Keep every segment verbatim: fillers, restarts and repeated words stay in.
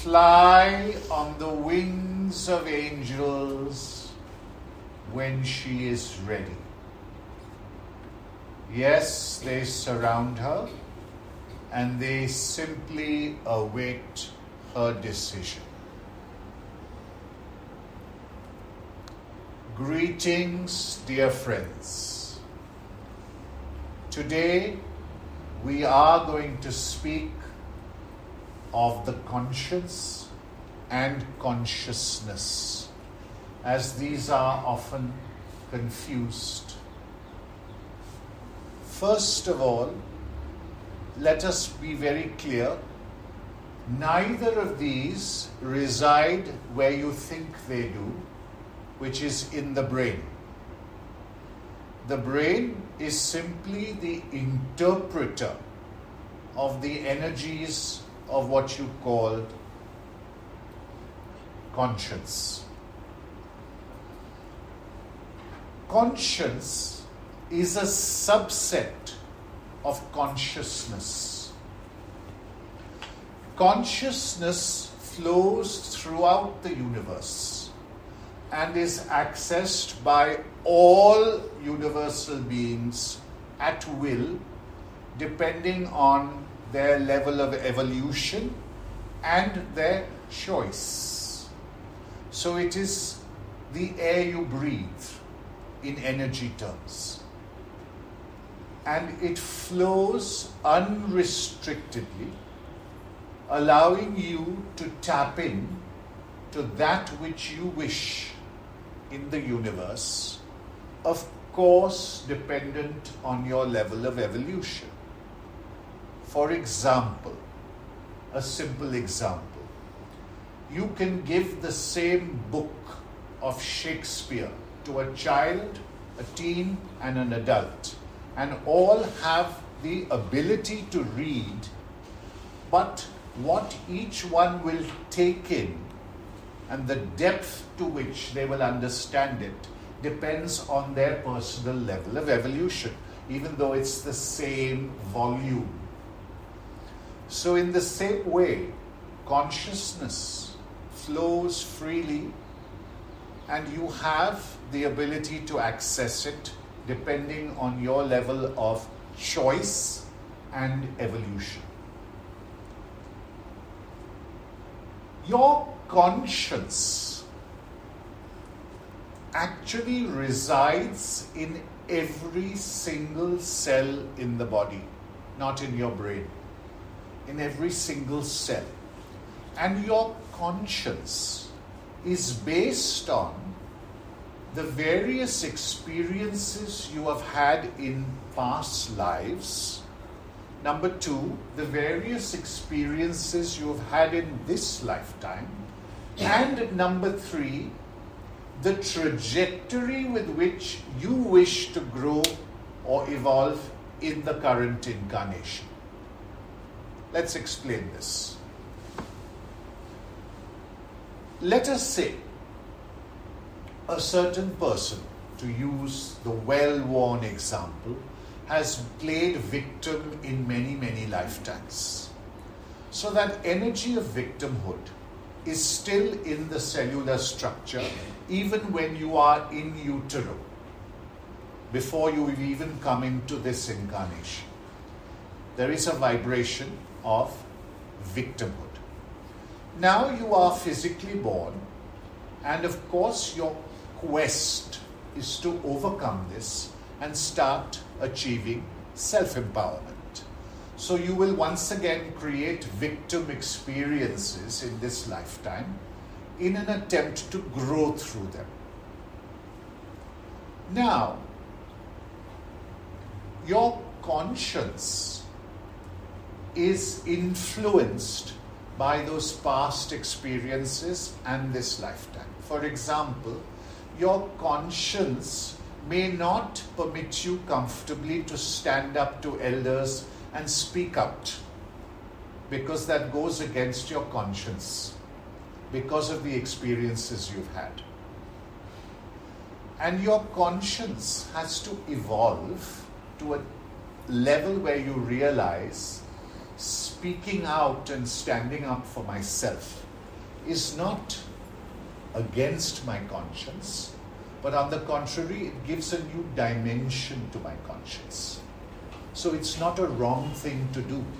fly on the wings of angels when she is ready. Yes, they surround her and they simply await her decision. Greetings, dear friends. Today we are going to speak of the conscience and consciousness, as these are often confused. First of all, let us be very clear. Neither of these reside where you think they do, which is in the brain. The brain is simply the interpreter of the energies of what you call conscience. Conscience is a subset of consciousness. Consciousness flows throughout the universe and is accessed by all universal beings at will, depending on their level of evolution and their choice. So it is the air you breathe in energy terms. And it flows unrestrictedly, allowing you to tap in to that which you wish in the universe, of course dependent on your level of evolution. For example, a simple example, you can give the same book of Shakespeare to a child, a teen, and an adult, and all have the ability to read, but what each one will take in and the depth to which they will understand it depends on their personal level of evolution, even though it's the same volume. So in the same way, consciousness flows freely and you have the ability to access it depending on your level of choice and evolution. Your conscience actually resides in every single cell in the body, not in your brain. In every single cell. And your conscience is based on the various experiences you have had in past lives. Number two, the various experiences you have had in this lifetime. And number three, the trajectory with which you wish to grow or evolve in the current incarnation. Let's explain this. Let us say a certain person, to use the well-worn example, has played victim in many, many lifetimes. So that energy of victimhood is still in the cellular structure even when you are in utero, before you even come into this incarnation. There is a vibration of victimhood. Now you are physically born, and of course your quest is to overcome this and start achieving self-empowerment. So you will once again create victim experiences in this lifetime in an attempt to grow through them. Now, your conscience is influenced by those past experiences and this lifetime. For example, your conscience may not permit you comfortably to stand up to elders and speak out, because that goes against your conscience, because of the experiences you've had. And your conscience has to evolve to a level where you realize speaking out and standing up for myself is not against my conscience, but on the contrary, it gives a new dimension to my conscience. So it's not a wrong thing to do.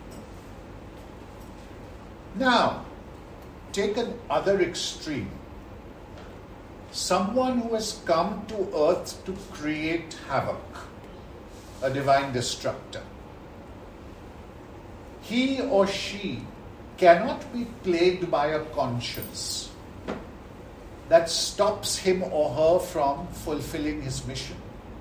Now, take an other extreme. Someone who has come to earth to create havoc, a divine destructor. He or she cannot be plagued by a conscience that stops him or her from fulfilling his mission.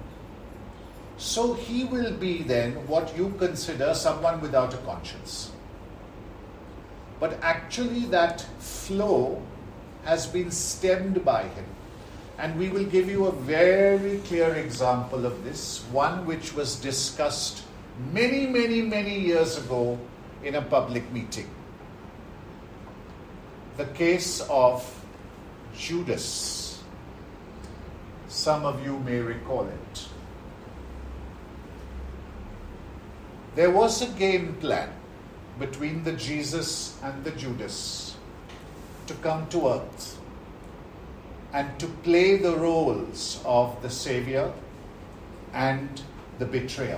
So he will be then what you consider someone without a conscience. But actually that flow has been stemmed by him. And we will give you a very clear example of this, one which was discussed many, many, many years ago in a public meeting. The case of Judas. Some of you may recall it. There was a game plan between the Jesus and the Judas to come to earth and to play the roles of the Savior and the betrayer.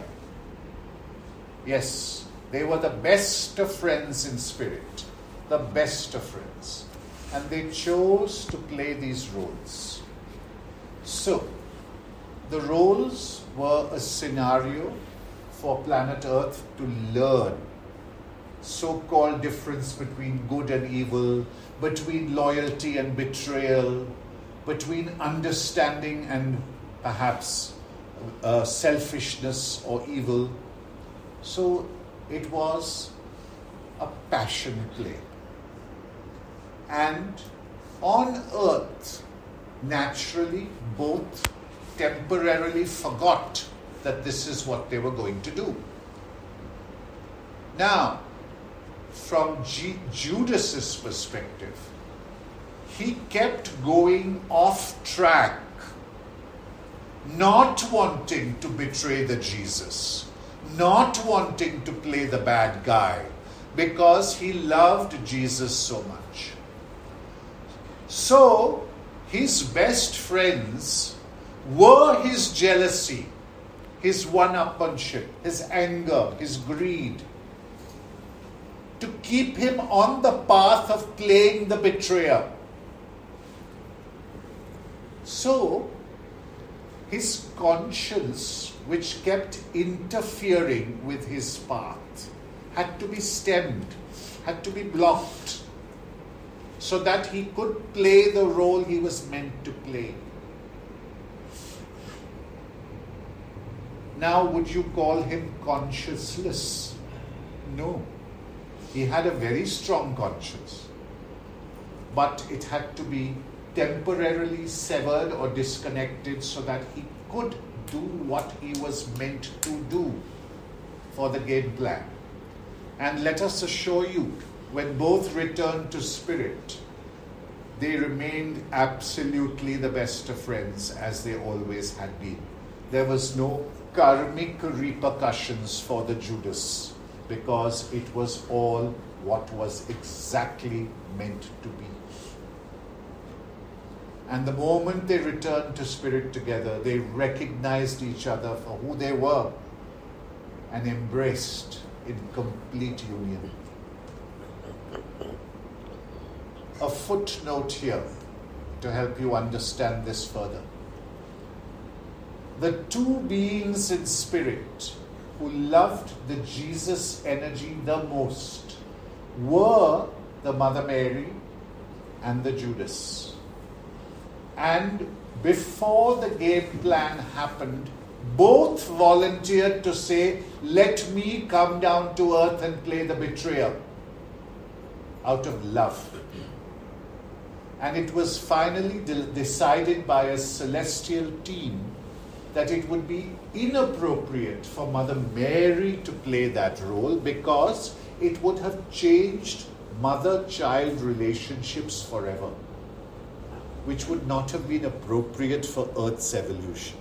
Yes, they were the best of friends in spirit, the best of friends. And they chose to play these roles. So, the roles were a scenario for planet Earth to learn so-called difference between good and evil, between loyalty and betrayal, between understanding and perhaps uh, selfishness or evil. So it was a passion play. And on earth, naturally, both temporarily forgot that this is what they were going to do. Now, from G- Judas's perspective, he kept going off track, not wanting to betray the Jesus, not wanting to play the bad guy, because he loved Jesus so much. So, his best friends were his jealousy, his one-upmanship, his anger, his greed, to keep him on the path of playing the betrayer. So, his conscience, which kept interfering with his path, had to be stemmed, had to be blocked, so that he could play the role he was meant to play. Now, would you call him conscienceless? No. He had a very strong conscience, but it had to be temporarily severed or disconnected so that he could do what he was meant to do for the game plan. And let us assure you, when both returned to spirit, they remained absolutely the best of friends, as they always had been. There was no karmic repercussions for the Judas, because it was all what was exactly meant to be. And the moment they returned to spirit together, they recognized each other for who they were and embraced in complete union. A footnote here to help you understand this further. The two beings in spirit who loved the Jesus energy the most were the Mother Mary and the Judas. And before the game plan happened, both volunteered to say, "Let me come down to earth and play the betrayer," out of love. And it was finally de- decided by a celestial team that it would be inappropriate for Mother Mary to play that role, because it would have changed mother-child relationships forever, which would not have been appropriate for Earth's evolution.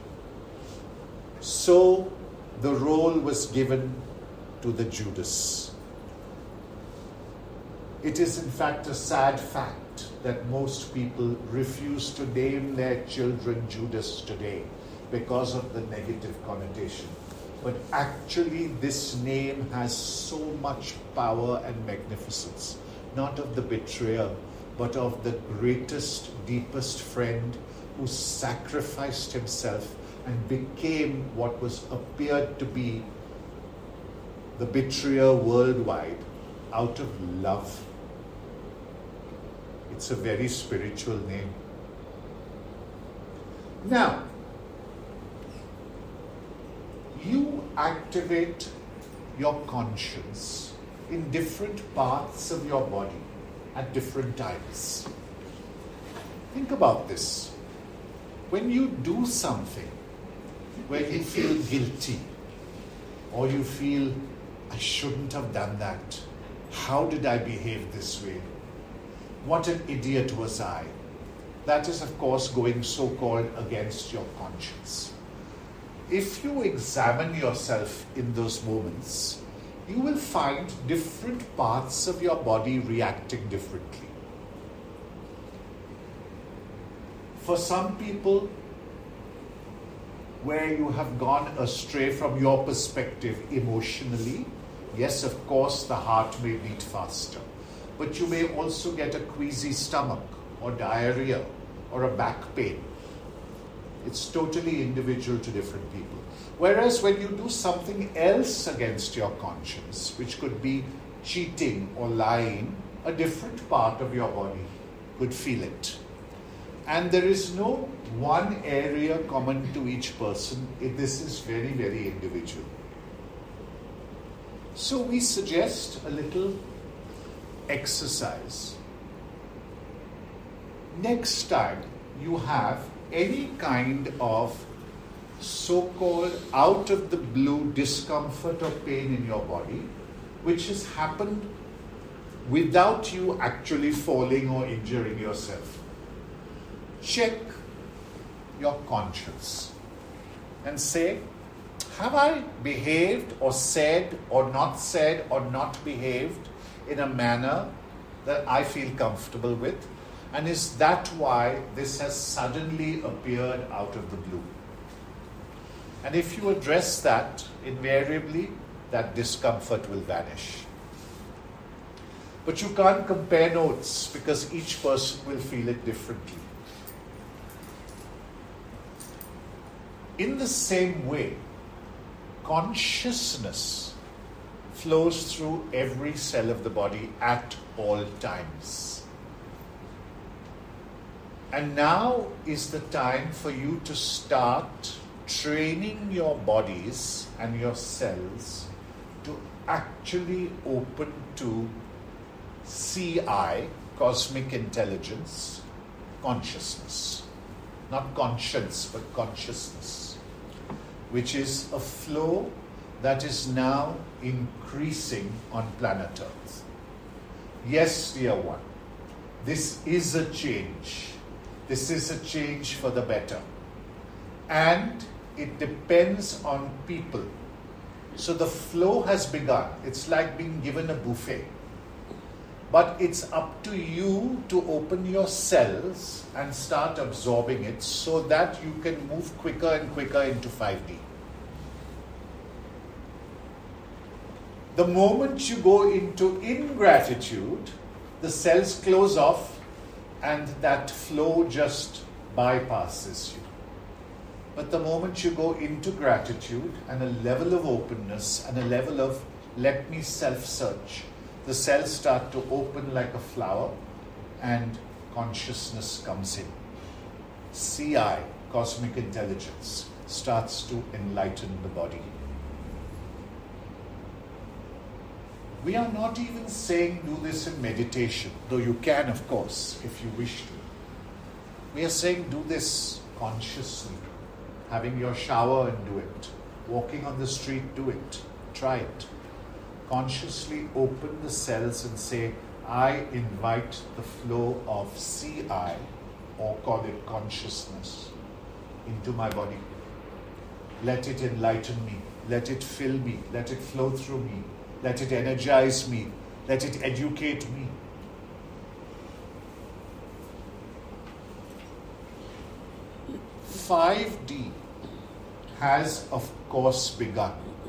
So the role was given to the Judas. It is in fact a sad fact that most people refuse to name their children Judas today because of the negative connotation. But actually this name has so much power and magnificence, not of the betrayer, but of the greatest, deepest friend who sacrificed himself and became what was appeared to be the betrayer worldwide out of love. It's a very spiritual name. Now, you activate your conscience in different parts of your body at different times. Think about this. When you do something where you feel guilty, or you feel, I shouldn't have done that. How did I behave this way? What an idiot was I? That is, of course, going so-called against your conscience. If you examine yourself in those moments, you will find different parts of your body reacting differently. For some people, where you have gone astray from your perspective emotionally, yes, of course, the heart may beat faster. But you may also get a queasy stomach, or diarrhea, or a back pain. It's totally individual to different people. Whereas when you do something else against your conscience, which could be cheating or lying, a different part of your body could feel it. And there is no one area common to each person. This is very, very individual. So we suggest a little exercise. Next time you have any kind of so-called out of the blue discomfort or pain in your body, which has happened without you actually falling or injuring yourself, check your conscience and say, have I behaved or said or not said or not behaved in a manner that I feel comfortable with? And is that why this has suddenly appeared out of the blue? And if you address that, invariably that discomfort will vanish. But you can't compare notes because each person will feel it differently. In the same way, consciousness flows through every cell of the body at all times. And now is the time for you to start training your bodies and your cells to actually open to C I, cosmic intelligence, consciousness. Not conscience, but consciousness, which is a flow that is now increasing on planet Earth. Yes, dear one, this is a change. This is a change for the better. And it depends on people. So the flow has begun. It's like being given a buffet. But it's up to you to open your cells and start absorbing it so that you can move quicker and quicker into five D. The moment you go into ingratitude, the cells close off and that flow just bypasses you. But the moment you go into gratitude and a level of openness and a level of let me self-search, the cells start to open like a flower and consciousness comes in. C I, cosmic intelligence, starts to enlighten the body. We are not even saying do this in meditation, though you can, of course, if you wish to. We are saying do this consciously. Having your shower and do it. Walking on the street, do it. Try it. Consciously open the cells and say, I invite the flow of C I, or call it consciousness, into my body. Let it enlighten me. Let it fill me. Let it flow through me. Let it energize me. Let it educate me. five D has, of course, begun.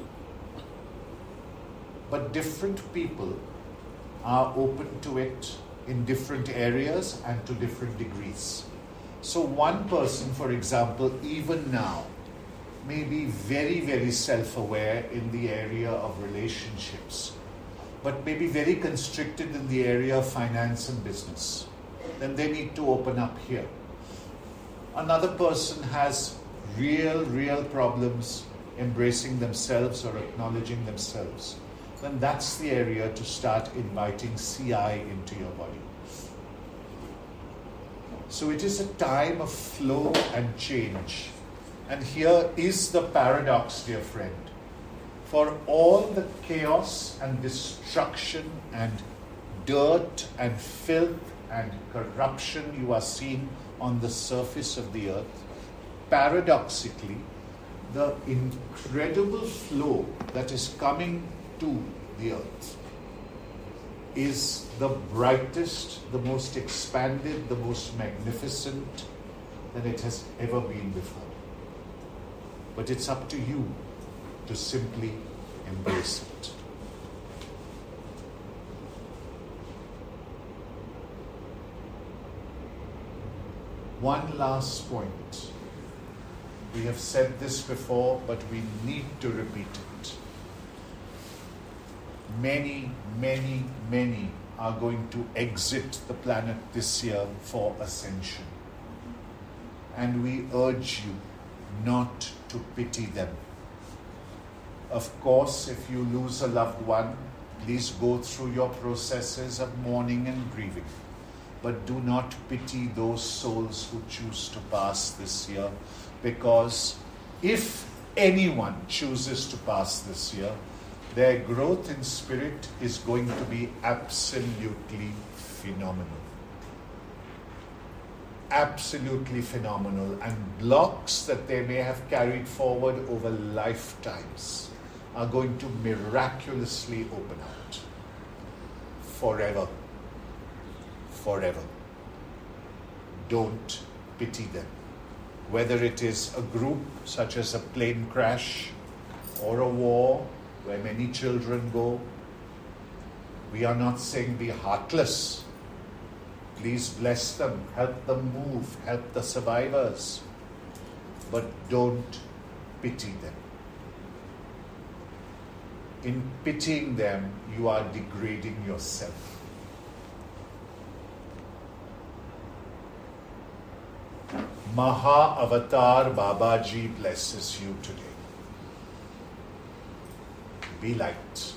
But different people are open to it in different areas and to different degrees. So one person, for example, even now, may be very, very self-aware in the area of relationships, but may be very constricted in the area of finance and business. Then they need to open up here. Another person has real, real problems embracing themselves or acknowledging themselves. Then that's the area to start inviting C I into your body. So it is a time of flow and change. And here is the paradox, dear friend. For all the chaos and destruction and dirt and filth and corruption you are seeing on the surface of the earth, paradoxically, the incredible flow that is coming to the earth is the brightest, the most expanded, the most magnificent than it has ever been before. But it's up to you to simply embrace it. One last point. We have said this before, but we need to repeat it. Many, many, many are going to exit the planet this year for ascension. And we urge you not to pity them. Of course, if you lose a loved one, please go through your processes of mourning and grieving. But do not pity those souls who choose to pass this year, because if anyone chooses to pass this year, their growth in spirit is going to be absolutely phenomenal. Absolutely phenomenal. And blocks that they may have carried forward over lifetimes are going to miraculously open out. Forever. Forever. Don't pity them. Whether it is a group such as a plane crash or a war where many children go, we are not saying be heartless. Please bless them, help them move, help the survivors. But don't pity them. In pitying them, you are degrading yourself. Maha Avatar Babaji blesses you today. Be light.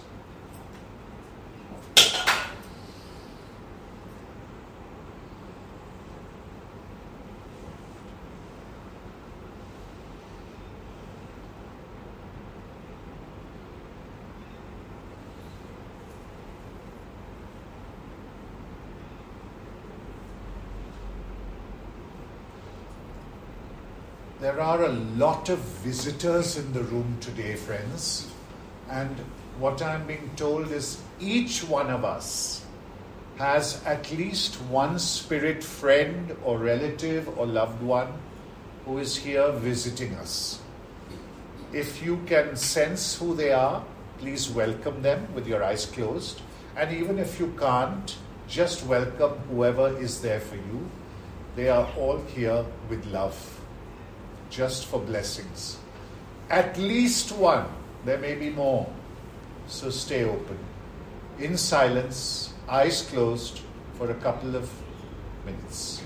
There are a lot of visitors in the room today, friends. And what I'm being told is each one of us has at least one spirit friend or relative or loved one who is here visiting us. If you can sense who they are, please welcome them with your eyes closed. And even if you can't, just welcome whoever is there for you. They are all here with love. Just for blessings. At least one. There may be more. So stay open. In silence, eyes closed for a couple of minutes.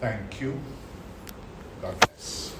Thank you. God bless.